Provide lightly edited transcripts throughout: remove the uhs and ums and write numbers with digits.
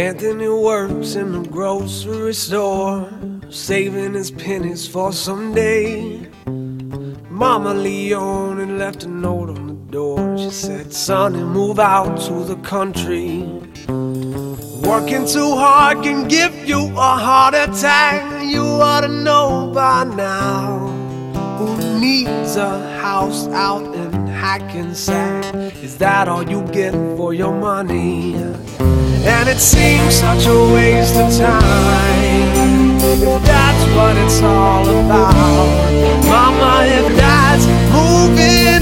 Anthony works in the grocery store, saving his pennies for someday. Mama Leone had left a note on the door. She said, "Sonny, move out to the country. Working too hard can give you a heart attack. You ought to know by now. Who needs a house out in Hackensack? Is that all you get for your money? And it seems such a waste of time, if that's what it's all about. Mama, if that's moving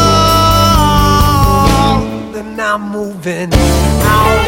on, then I'm moving out.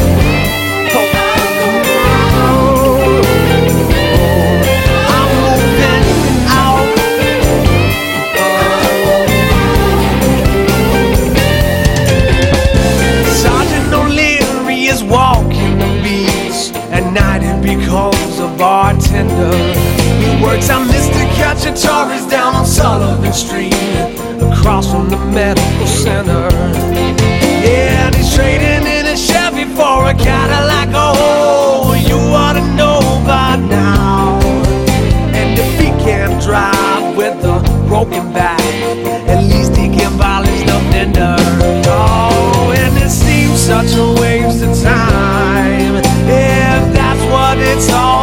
Walking the beach at night, he becomes a bartender. He works out Mr. Cacciatore's down on Sullivan Street, across from the medical center. Yeah, and he's trading in a Chevy for a Cadillac. Oh, you ought to know by now. And if he can't drive with a broken back, at least he can polish the fender. Oh, and it seems such a waste of time, if that's what it's all